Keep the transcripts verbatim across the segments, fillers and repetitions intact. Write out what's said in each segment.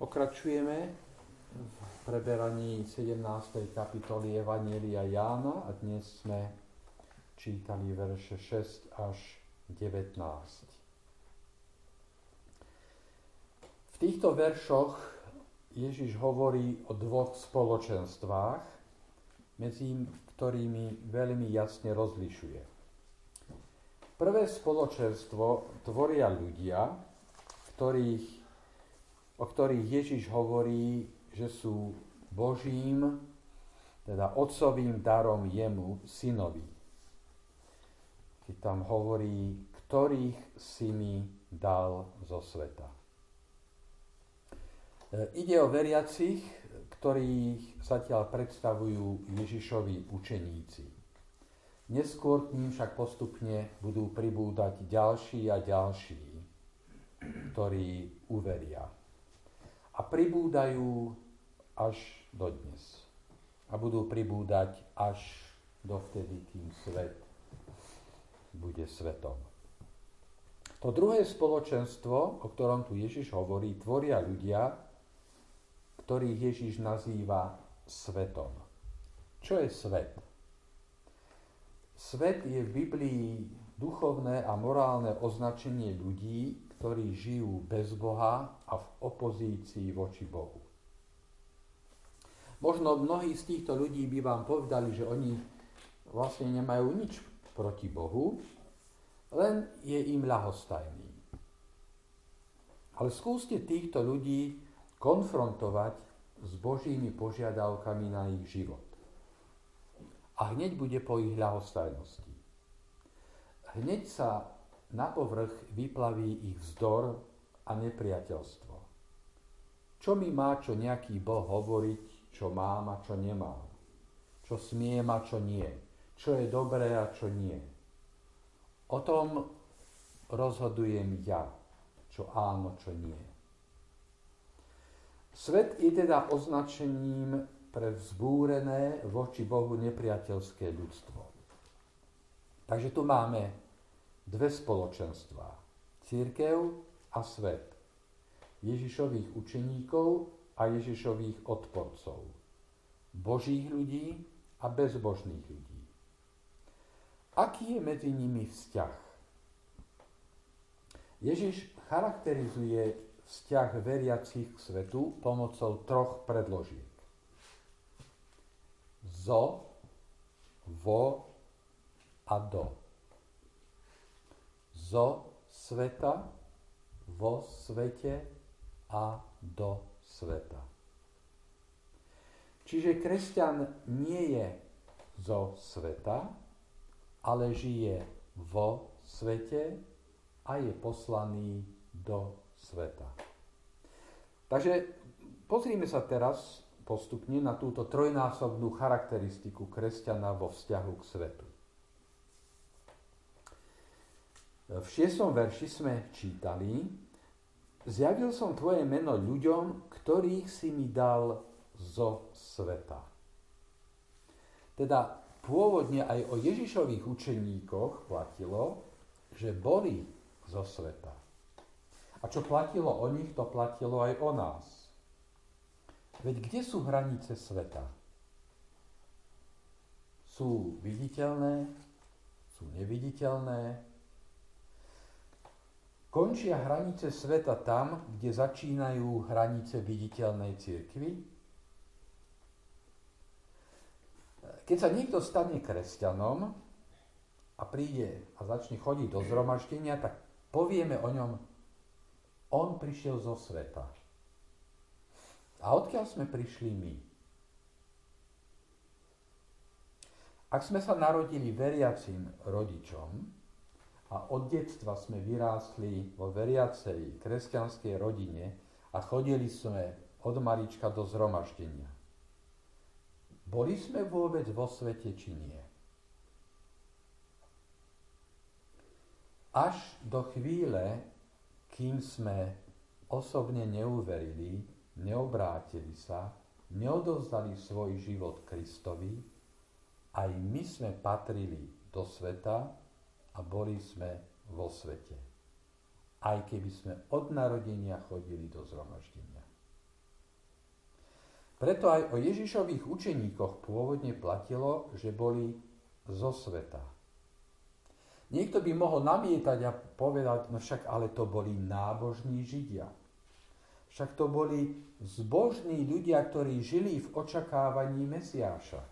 Pokračujeme v preberaní sedemnástej kapitoly Evanjelia Jána a dnes sme čítali verše šesť až devätnásť. V týchto veršoch Ježiš hovorí o dvoch spoločenstvách, medzi ktorými veľmi jasne rozlišuje. Prvé spoločenstvo tvoria ľudia, ktorých o ktorých Ježiš hovorí, že sú Božím, teda otcovým darom jemu, synovi. Keď tam hovorí, ktorých si mi dal zo sveta. Ide o veriacich, ktorých zatiaľ predstavujú Ježišovi učeníci. Neskôr k ním však postupne budú pribúdať ďalší a ďalší, ktorí uveria. A pribúdajú až do dnes. A budú pribúdať až dovtedy, kým svet bude svetom. To druhé spoločenstvo, o ktorom tu Ježiš hovorí, tvoria ľudia, ktorých Ježiš nazýva svetom. Čo je svet? Svet je v Biblii duchovné a morálne označenie ľudí, ktorí žijú bez Boha a v opozícii voči Bohu. Možno mnohí z týchto ľudí by vám povedali, že oni vlastne nemajú nič proti Bohu, len je im ľahostajný. Ale skúste týchto ľudí konfrontovať s Božími požiadavkami na ich život. A hneď bude po ich ľahostajnosti. Hneď sa na povrch vyplaví ich vzdor a nepriateľstvo. Čo mi má čo nejaký Boh hovoriť, čo mám a čo nemám? Čo smiem a čo nie? Čo je dobré a čo nie? O tom rozhodujem ja, čo áno, čo nie. Svet je teda označením pre vzbúrené voči Bohu nepriateľské ľudstvo. Takže tu máme dve spoločenstvá. Cirkev a svet. Ježišových učeníkov a Ježišových odporcov. Božích ľudí a bezbožných ľudí. Aký je medzi nimi vzťah? Ježiš charakterizuje vzťah veriacich k svetu pomocou troch predložiek. Zo, vo a do. Zo sveta, vo svete a do sveta. Čiže kresťan nie je zo sveta, ale žije vo svete a je poslaný do sveta. Takže pozrime sa teraz postupne na túto trojnásobnú charakteristiku kresťana vo vzťahu k svetu. V šiestom verši sme čítali: Zjavil som tvoje meno ľuďom, ktorých si mi dal zo sveta. Teda pôvodne aj o Ježišových učeníkoch platilo, že boli zo sveta. A čo platilo o nich, to platilo aj o nás. Veď kde sú hranice sveta? Sú viditeľné? Sú neviditeľné? Končia hranice sveta tam, kde začínajú hranice viditeľnej cirkvi? Keď sa niekto stane kresťanom a príde a začne chodiť do zhromaždenia, tak povieme o ňom, on prišiel zo sveta. A odkiaľ sme prišli my? Ak sme sa narodili veriacim rodičom, a od detstva sme vyrástli vo veriacej kresťanskej rodine a chodili sme od malička do zhromaždenia. Boli sme vôbec vo svete, či nie? Až do chvíle, kým sme osobne neuverili, neobrátili sa, neodovzdali svoj život Kristovi, aj my sme patrili do sveta, a boli sme vo svete. Aj keby sme od narodenia chodili do zhromaždenia. Preto aj o Ježišových učeníkoch pôvodne platilo, že boli zo sveta. Niekto by mohol namietať a povedať, no však ale to boli nábožní Židia. Však to boli zbožní ľudia, ktorí žili v očakávaní Mesiáša.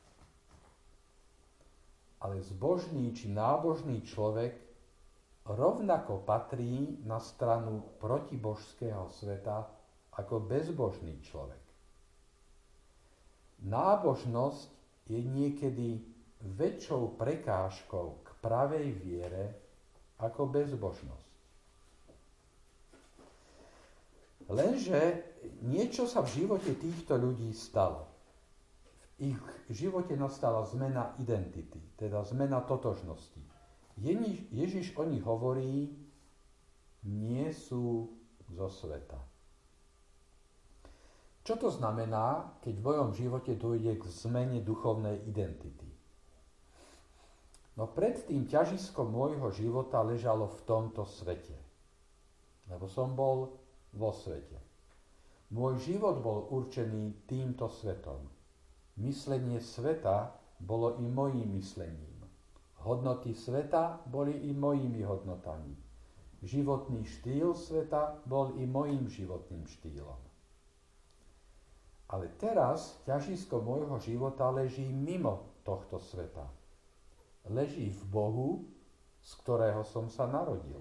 Ale zbožný či nábožný človek rovnako patrí na stranu protibožského sveta ako bezbožný človek. Nábožnosť je niekedy väčšou prekážkou k pravej viere ako bezbožnosť. Lenže niečo sa v živote týchto ľudí stalo. V ich živote nastala zmena identity, teda zmena totožnosti. Ježiš o nich hovorí, nie sú zo sveta. Čo to znamená, keď v mojom živote dôjde k zmene duchovnej identity? No predtým ťažisko môjho života ležalo v tomto svete. Lebo som bol vo svete. Môj život bol určený týmto svetom. Myslenie sveta bolo i mojím myslením. Hodnoty sveta boli i mojimi hodnotami. Životný štýl sveta bol i mojím životným štýlom. Ale teraz ťažisko môjho života leží mimo tohto sveta. Leží v Bohu, z ktorého som sa narodil.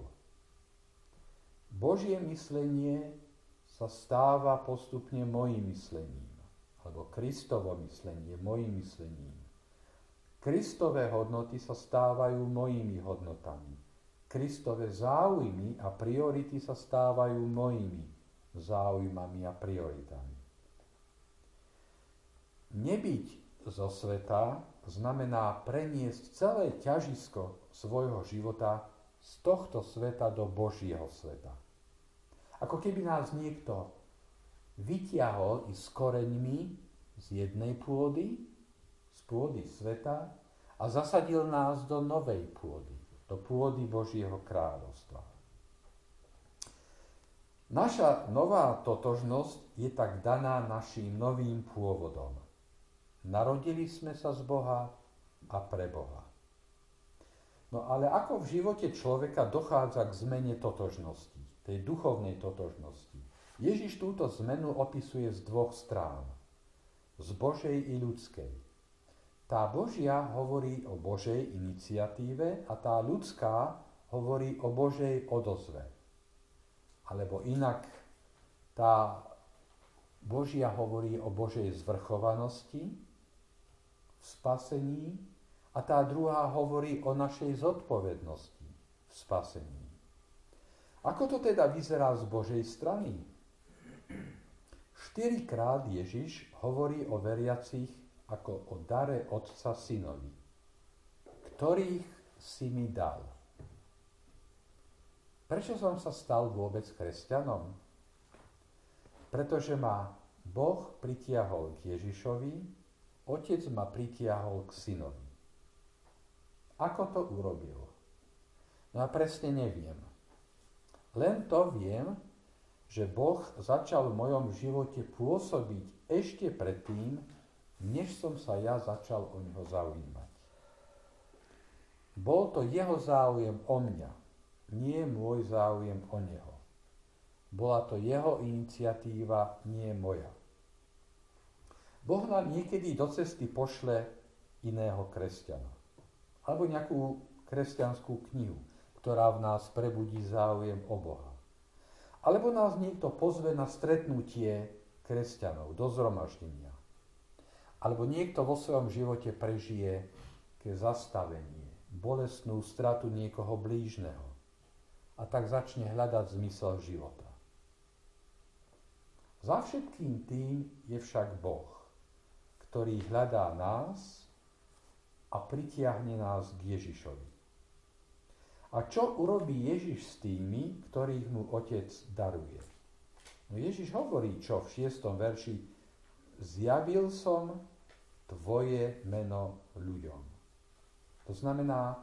Božie myslenie sa stáva postupne mojím myslením, alebo Kristovo myslenie mojím myslením. Kristové hodnoty sa stávajú mojimi hodnotami. Kristové záujmy a priority sa stávajú mojimi záujmami a prioritami. Nebyť zo sveta znamená preniesť celé ťažisko svojho života z tohto sveta do Božieho sveta. Ako keby nás niekto vytiahol i s koreňmi z jednej pôdy, z pôdy sveta a zasadil nás do novej pôdy, do pôdy Božieho kráľovstva. Naša nová totožnosť je tak daná naším novým pôvodom. Narodili sme sa z Boha a pre Boha. No ale ako v živote človeka dochádza k zmene totožnosti, tej duchovnej totožnosti? Ježiš túto zmenu opisuje z dvoch strán. Z Božej i ľudskej. Tá Božia hovorí o Božej iniciatíve a tá ľudská hovorí o Božej odozve. Alebo inak, tá Božia hovorí o Božej zvrchovanosti v spasení a tá druhá hovorí o našej zodpovednosti v spasení. Ako to teda vyzerá z Božej strany? Štyrikrát Ježiš hovorí o veriacich ako o dare Otca synovi, ktorých si mi dal. Prečo som sa stal vôbec kresťanom? Pretože ma Boh pritiahol k Ježišovi, Otec ma pritiahol k synovi. Ako to urobil? No a presne neviem. Len to viem, že Boh začal v mojom živote pôsobiť ešte predtým, než som sa ja začal o neho zaujímať. Bol to jeho záujem o mňa, nie môj záujem o neho. Bola to jeho iniciatíva, nie moja. Boh nám niekedy do cesty pošle iného kresťana. Alebo nejakú kresťanskú knihu, ktorá v nás prebudí záujem o Boha. Alebo nás niekto pozve na stretnutie kresťanov do zhromaždenia. Alebo niekto vo svojom živote prežije ke zastavenie, bolestnú stratu niekoho blížneho a tak začne hľadať zmysel života. Za všetkým tým je však Boh, ktorý hľadá nás a pritiahne nás k Ježišovi. A čo urobí Ježiš s tými, ktorých mu Otec daruje? No Ježiš hovorí, čo v šiestom verši: zjavil som tvoje meno ľuďom. To znamená,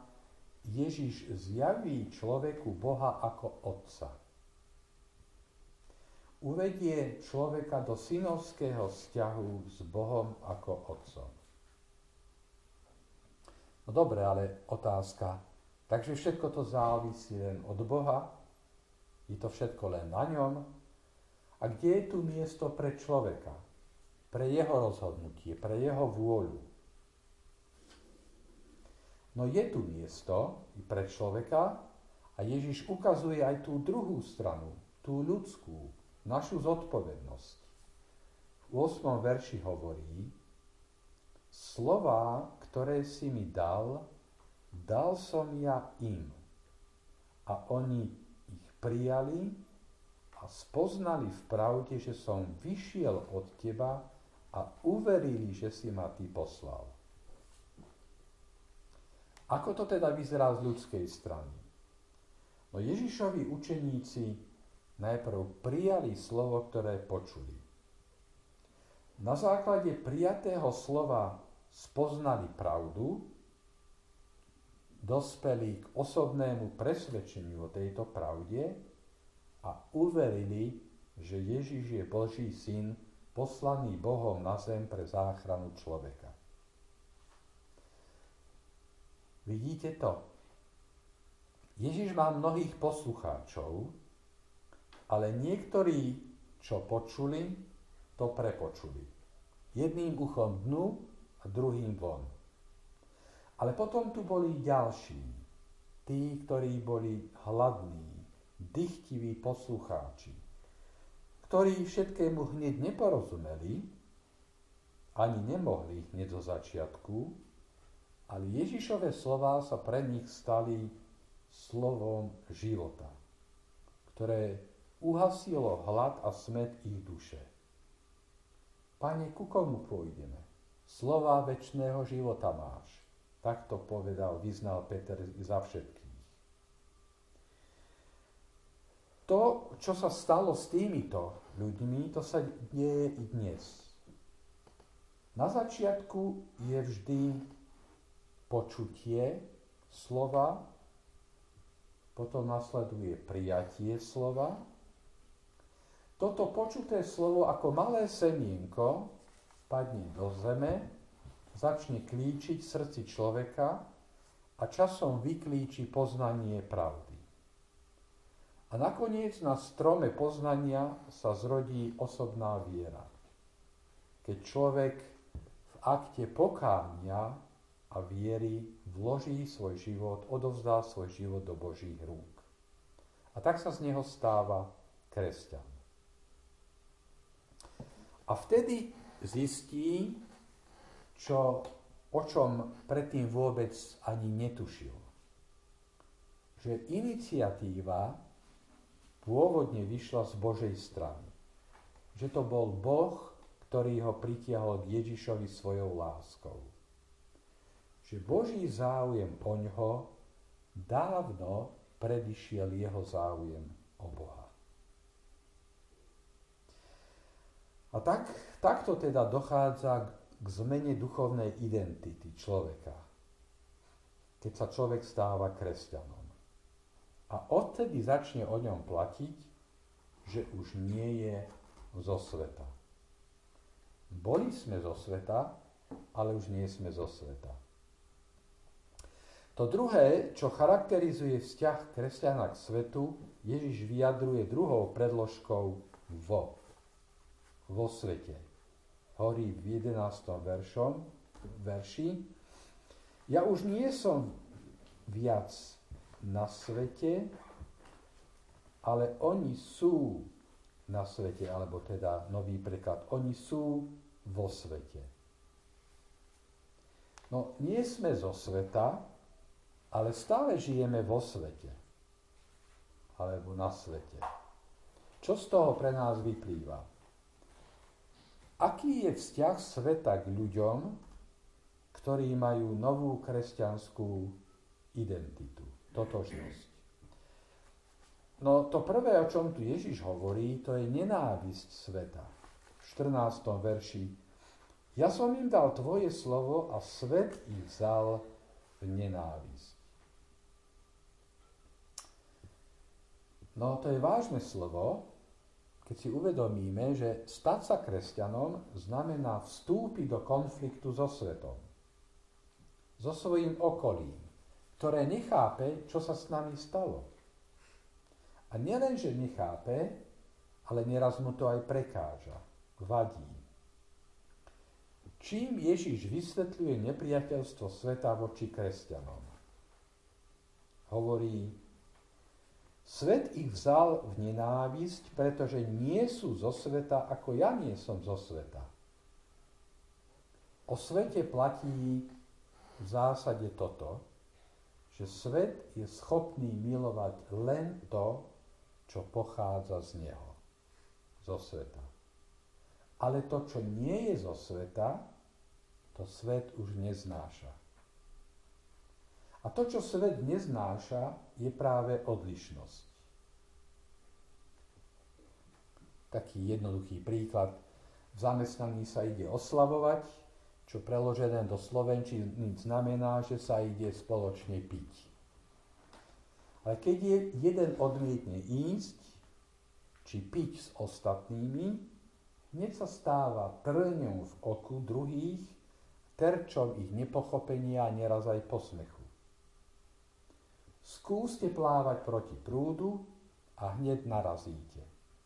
Ježiš zjaví človeku Boha ako Otca. uvedie človeka do synovského vzťahu s Bohom ako Otcom. No dobre, ale otázka. Takže všetko to závisí len od Boha? Je to všetko len na ňom? A kde je tu miesto pre človeka? Pre jeho rozhodnutie, pre jeho vôľu? No je tu miesto i pre človeka a Ježiš ukazuje aj tú druhú stranu, tú ľudskú, našu zodpovednosť. V ôsmom verši hovorí: slová, ktoré si mi dal, dal som ja im. A oni ich prijali a spoznali v pravde, že som vyšiel od teba a uverili, že si ma ty poslal. Ako to teda vyzerá z ľudskej strany? No Ježišovi učeníci najprv prijali slovo, ktoré počuli. Na základe prijatého slova spoznali pravdu, dospeli k osobnému presvedčeniu o tejto pravde a uverili, že Ježiš je Boží syn, poslaný Bohom na zem pre záchranu človeka. Vidíte to? Ježiš má mnohých poslucháčov, ale niektorí, čo počuli, to prepočuli. Jedným uchom dnu a druhým von. Ale potom tu boli ďalší, tí, ktorí boli hladní, dychtiví poslucháči, ktorí všetkému hneď neporozumeli, ani nemohli hneď zo začiatku, ale Ježišove slová sa pre nich stali slovom života, ktoré uhasilo hlad a smäd ich duše. Pane, ku komu pôjdeme? Slová večného života máš. Takto povedal, vyznal Peter za všetkých. To, čo sa stalo s týmito ľuďmi, to sa deje i dnes. Na začiatku je vždy počutie slova, potom nasleduje prijatie slova. Toto počuté slovo ako malé semienko padne do zeme, začne klíčiť v srdci človeka a časom vyklíči poznanie pravdy. A nakoniec na strome poznania sa zrodí osobná viera. Keď človek v akte pokánia a viery vloží svoj život, odovzdá svoj život do Božích rúk. A tak sa z neho stáva kresťan. A vtedy zistí, čo, o čom predtým vôbec ani netušil. Že iniciatíva pôvodne vyšla z Božej strany. Že to bol Boh, ktorý ho pritiahol k Ježišovi svojou láskou. Že Boží záujem o ňoho dávno predišiel jeho záujem o Boha. A tak, takto teda dochádza k zmene duchovnej identity človeka, keď sa človek stáva kresťanom. A odtedy začne o ňom platiť, že už nie je zo sveta. Boli sme zo sveta, ale už nie sme zo sveta. To druhé, čo charakterizuje vzťah kresťana k svetu, Ježiš vyjadruje druhou predložkou vo. Vo svete. Hovorí v jedenástom veršom, verši: Ja už nie som viac na svete, ale oni sú na svete, alebo teda nový preklad, oni sú vo svete. No, nie sme zo sveta, ale stále žijeme vo svete. Alebo na svete. Čo z toho pre nás vyplýva? Aký je vzťah sveta k ľuďom, ktorí majú novú kresťanskú identitu, totožnosť? No to prvé, o čom tu Ježiš hovorí, to je nenávisť sveta. V štrnástom verši: Ja som im dal tvoje slovo a svet ich vzal v nenávisť. No to je vážne slovo, keď si uvedomíme, že stať sa kresťanom znamená vstúpiť do konfliktu so svetom, so svojím okolím, ktoré nechápe, čo sa s nami stalo. A nielen, že nechápe, ale neraz mu to aj prekáža, vadí. Čím Ježiš vysvetľuje nepriateľstvo sveta voči kresťanom? Hovorí, svet ich vzal v nenávisť, pretože nie sú zo sveta, ako ja nie som zo sveta. O svete platí v zásade toto, že svet je schopný milovať len to, čo pochádza z neho, zo sveta. Ale to, čo nie je zo sveta, to svet už neznáša. A to, čo svet neznáša, je práve odlišnosť. Taký jednoduchý príklad. V zamestnaní sa ide oslavovať, čo preložené do slovenčiny znamená, že sa ide spoločne piť. Ale keď je jeden odmietne ísť, či piť s ostatnými, hneď sa stáva trňou v oku druhých, terčom ich nepochopenia a neraz aj posmechu. Skúste plávať proti prúdu a hneď narazíte.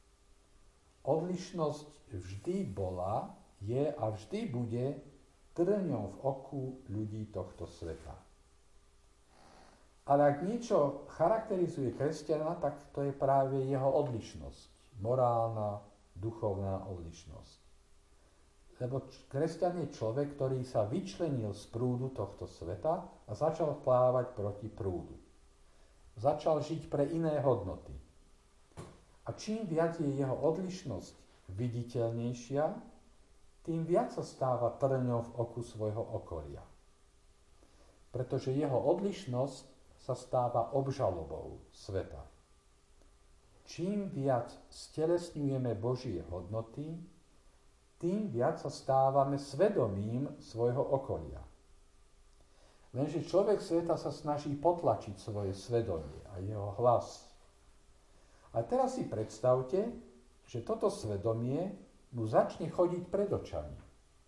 Odlišnosť vždy bola, je a vždy bude trňou v oku ľudí tohto sveta. Ale ak niečo charakterizuje kresťana, tak to je práve jeho odlišnosť. Morálna, duchovná odlišnosť. Lebo kresťan je človek, ktorý sa vyčlenil z prúdu tohto sveta a začal plávať proti prúdu. Začal žiť pre iné hodnoty. A čím viac je jeho odlišnosť viditeľnejšia, tým viac sa stáva trňou v oku svojho okolia. Pretože jeho odlišnosť sa stáva obžalobou sveta. Čím viac stelesňujeme Božie hodnoty, tým viac sa stávame svedomím svojho okolia. Lenže človek sveta sa snaží potlačiť svoje svedomie a jeho hlas. A teraz si predstavte, že toto svedomie mu začne chodiť pred očami.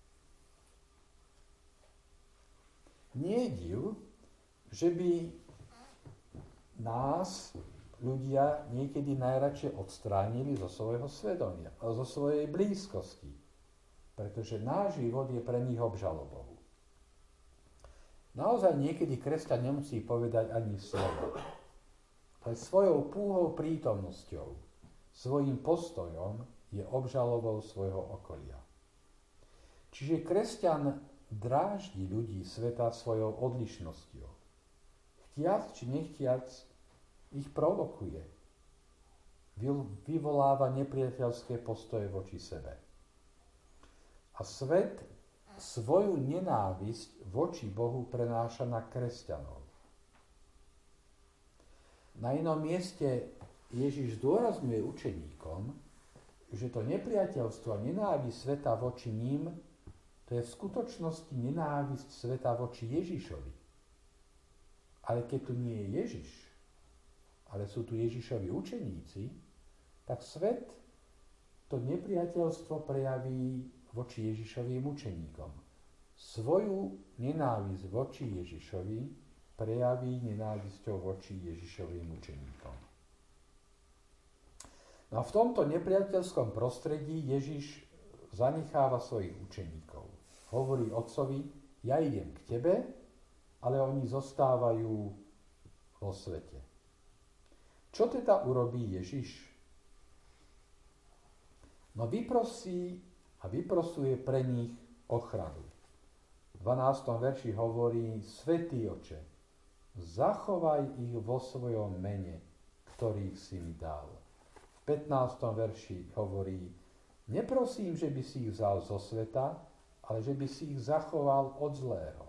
Nie je div, že by nás ľudia niekedy najradšej odstránili zo svojho svedomia, zo svojej blízkosti, pretože náš život je pre nich obžalobou. Naozaj niekedy kresťan nemusí povedať ani slovo, ale svojou púhou prítomnosťou, svojím postojom je obžalobou svojho okolia. Čiže kresťan dráždi ľudí sveta svojou odlišnosťou. Chtiac či nechtiac ich provokuje. Vyvoláva nepriateľské postoje voči sebe. A svet svoju nenávisť voči Bohu prenáša na kresťanov. Na inom mieste Ježiš zdôrazňuje učeníkom, že to nepriateľstvo a nenávisť sveta voči ním, to je v skutočnosti nenávisť sveta voči Ježišovi. Ale keď tu nie je Ježiš, ale sú tu Ježišovi učeníci, tak svet to nepriateľstvo prejaví voči Ježišovým učeníkom. Svoju nenávisť voči Ježišovi prejaví nenávisťou voči Ježišovým učeníkom. No a v tomto nepriateľskom prostredí Ježiš zanecháva svojich učeníkov. Hovorí otcovi, ja idem k tebe, ale oni zostávajú vo svete. Čo teda urobí Ježiš? No vyprosí a vyprosuje pre nich ochranu. V dvanástom verši hovorí, Svätý Oče, zachovaj ich vo svojom mene, ktorých si mi dal. V pätnástom verši hovorí, neprosím, že by si ich vzal zo sveta, ale že by si ich zachoval od zlého.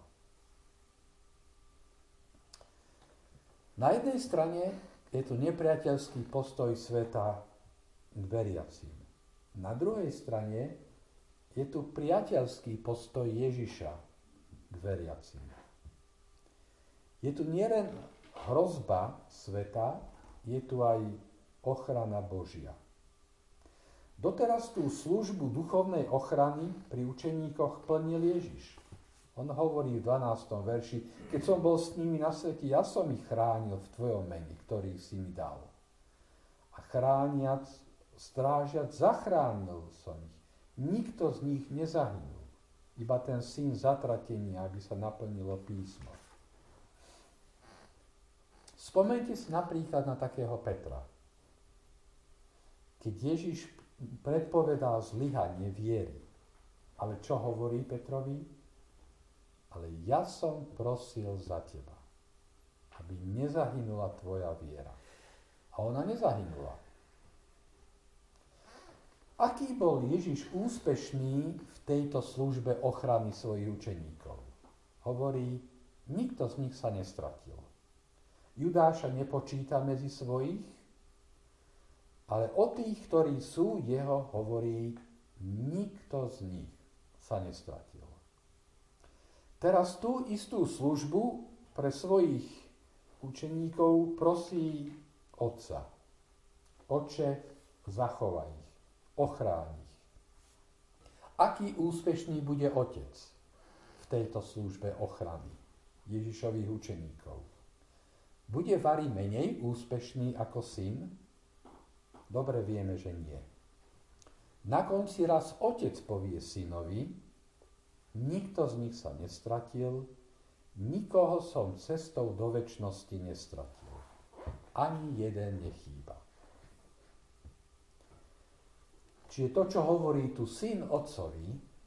Na jednej strane je tu nepriateľský postoj sveta k veriacim. Na druhej strane je tu priateľský postoj Ježiša k veriacim. Je tu nielen hrozba sveta, je tu aj ochrana Božia. Doteraz tú službu duchovnej ochrany pri učeníkoch plnil Ježiš. On hovorí v dvanástom verši, keď som bol s nimi na svete, ja som ich chránil v tvojom mene, ktorý si mi dal. A chrániac, strážiac, zachránil som ich. Nikto z nich nezahynul. Iba ten syn zatratenia, aby sa naplnilo písmo. Spomeňte si napríklad na takého Petra. Keď Ježiš predpovedal zlyhanie viery, ale čo hovorí Petrovi? Ale ja som prosil za teba, aby nezahynula tvoja viera. A ona nezahynula. Aký bol Ježiš úspešný v tejto službe ochrany svojich učeníkov? Hovorí, nikto z nich sa nestratil. Judáša nepočíta medzi svojich, ale o tých, ktorí sú jeho, hovorí, nikto z nich sa nestratil. Teraz tú istú službu pre svojich učeníkov prosí Otca. Oče, zachovaj ich, ochráň ich. Aký úspešný bude Otec v tejto službe ochrany Ježišových učeníkov? Bude vari menej úspešný ako syn? Dobre vieme, že nie. Na konci raz otec povie synovi, nikto z nich sa nestratil, nikoho som cestou do večnosti nestratil. Ani jeden nechýba. Čiže to, čo hovorí tu syn otcovi,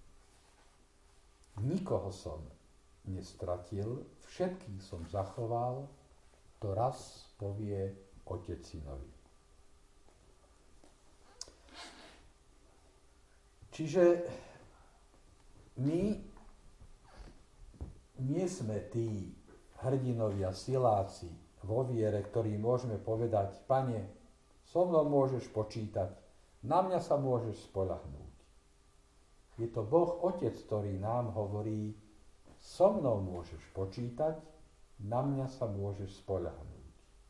nikoho som nestratil, všetkých som zachoval, to raz povie otec synovi. Čiže my nie sme tí hrdinovia, siláci vo viere, ktorí môžeme povedať, Pane, so mnou môžeš počítať, na mňa sa môžeš spoľahnúť. Je to Boh Otec, ktorý nám hovorí, so mnou môžeš počítať, na mňa sa môžeš spoľahnúť.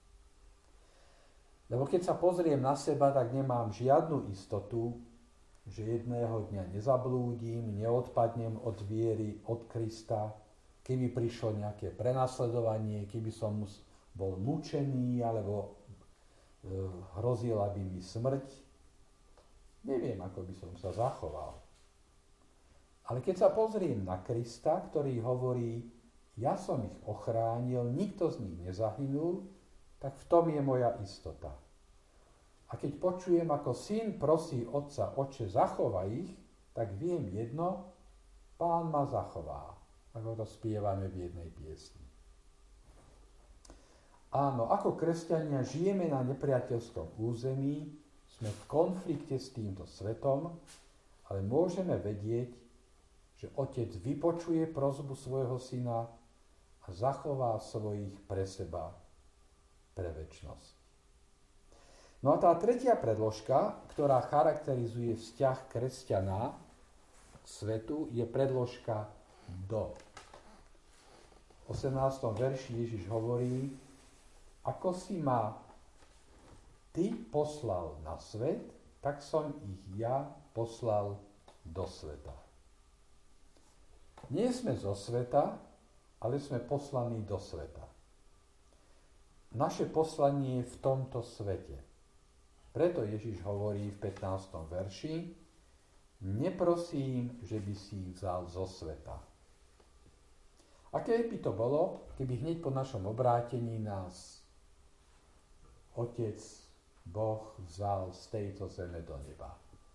Lebo keď sa pozriem na seba, tak nemám žiadnu istotu, že jedného dňa nezablúdim, neodpadnem od viery, od Krista, keby prišlo nejaké prenasledovanie, keby som bol mučený, alebo e, hrozila by mi smrť. Neviem, ako by som sa zachoval. Ale keď sa pozriem na Krista, ktorý hovorí, ja som ich ochránil, nikto z nich nezahynul, tak v tom je moja istota. A keď počujem, ako syn prosí otca, oče, zachovaj ich, tak viem jedno, Pán ma zachová, ako to spievame v jednej piesni. Áno, ako kresťania žijeme na nepriateľskom území, sme v konflikte s týmto svetom, ale môžeme vedieť, že otec vypočuje prosbu svojho syna a zachová svojich pre seba, pre večnosť. No a tá tretia predložka, ktorá charakterizuje vzťah kresťana k svetu, je predložka do. V osemnástom verši Ježiš hovorí, ako si ma ty poslal na svet, tak som ich ja poslal do sveta. Nie sme zo sveta, ale sme poslaní do sveta. Naše poslanie je v tomto svete. Preto Ježiš hovorí v pätnástom verši, neprosím, že by si ich vzal zo sveta. Aké by to bolo, keby hneď po našom obrátení nás Otec, Boh vzal z tejto zeme do neba?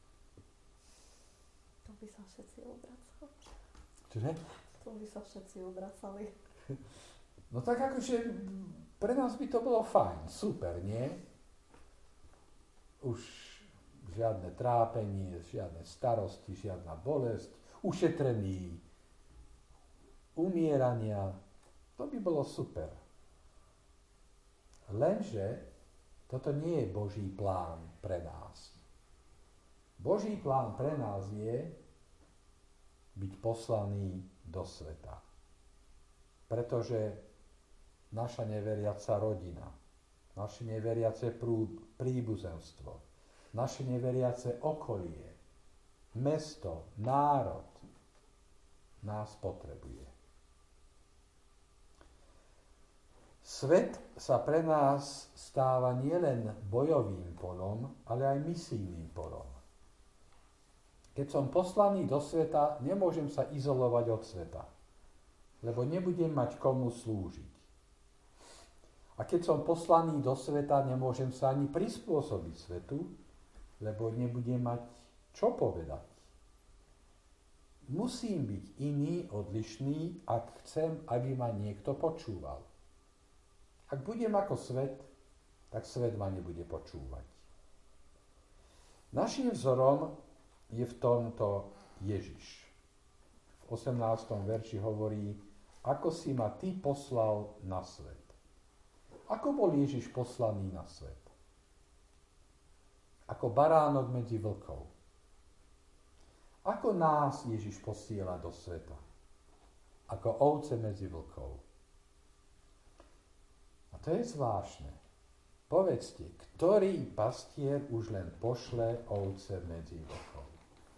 To by sa všetci obracali. Čože? To by sa všetci obracali. No tak akože pre nás by to bolo fajn, super, nie? Už žiadne trápenie, žiadne starosti, žiadna bolesť, ušetrený, umierania, to by bolo super. Lenže toto nie je Boží plán pre nás. Boží plán pre nás je byť poslaný do sveta. Pretože naša neveriaca rodina, naše neveriace príbuzenstvo, naše neveriace okolie, mesto, národ nás potrebuje. Svet sa pre nás stáva nielen bojovým polom, ale aj misijným polom. Keď som poslaný do sveta, nemôžem sa izolovať od sveta, lebo nebudem mať komu slúžiť. A keď som poslaný do sveta, nemôžem sa ani prispôsobiť svetu, lebo nebudem mať čo povedať. Musím byť iný, odlišný, ak chcem, aby ma niekto počúval. Ak budem ako svet, tak svet ma nebude počúvať. Naším vzorom je v tomto Ježiš. V osemnástom verši hovorí, ako si ma ty poslal na svet. Ako bol Ježiš poslaný na svet? Ako baránok medzi vlkov. Ako nás Ježiš posiela do sveta? Ako ovce medzi vlkov. A to je zvláštne. Povedzte, ktorý pastier už len pošle ovce medzi vlkov?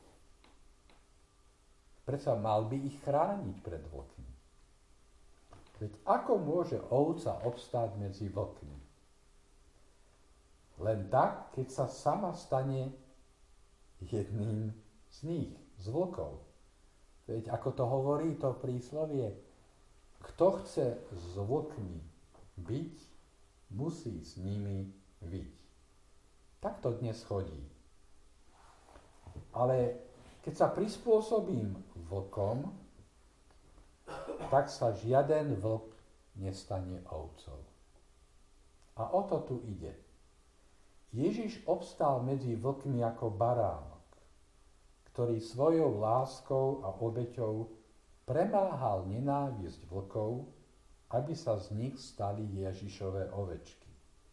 Predsa mal by ich chrániť pred vlkmi. Veď ako môže ovca obstáť medzi vlkmi? Len tak, keď sa sama stane jedným z nich, z vlkov. Veď ako to hovorí to príslovie, kto chce s vlkmi byť, musí s nimi byť. Tak to dnes chodí. Ale keď sa prispôsobím vlkom, tak sa žiaden vlk nestane ovcov. A o to tu ide. Ježiš obstál medzi vlkmi ako baránok, ktorý svojou láskou a obeťou premáhal nenávisť vlkov, aby sa z nich stali Ježišove ovečky.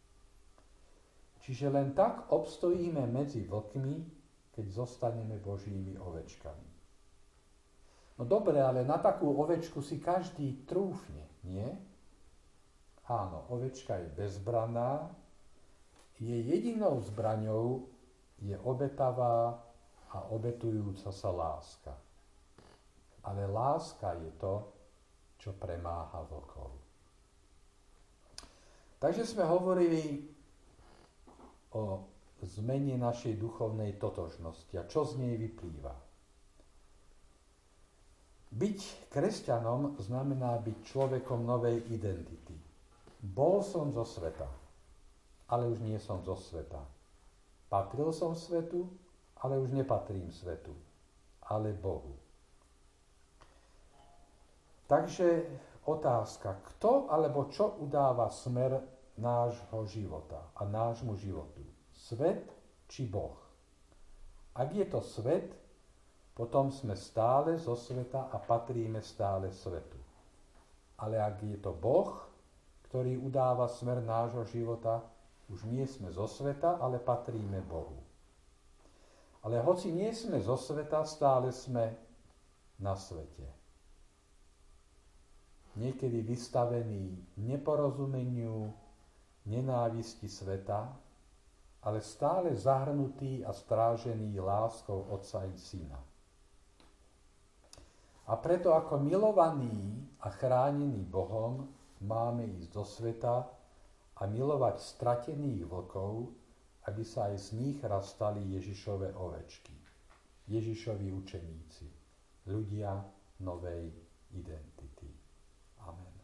Čiže len tak obstojíme medzi vlkmi, keď zostaneme Božími ovečkami. No dobre, ale na takú ovečku si každý trúfne, nie? Áno, ovečka je bezbranná, jej jedinou zbraňou je obetavá a obetujúca sa láska. Ale láska je to, čo premáha vlkov. Takže sme hovorili o zmene našej duchovnej totožnosti a čo z nej vyplýva. Byť kresťanom znamená byť človekom novej identity. Bol som zo sveta, ale už nie som zo sveta. Patril som svetu, ale už nepatrím svetu, ale Bohu. Takže otázka, kto alebo čo udáva smer nášho života a nášmu životu? Svet či Boh? Ak je to svet, potom sme stále zo sveta a patríme stále svetu. Ale ak je to Boh, ktorý udáva smer nášho života, už nie sme zo sveta, ale patríme Bohu. Ale hoci nie sme zo sveta, stále sme na svete. Niekedy vystavení neporozumeniu, nenávisti sveta, ale stále zahrnutí a strážení láskou Otca i Syna. A preto ako milovaní a chránení Bohom máme ísť do sveta a milovať stratených vlkov, aby sa aj z nich raz stali Ježišove ovečky, Ježišovi učeníci, ľudia novej identity. Amen.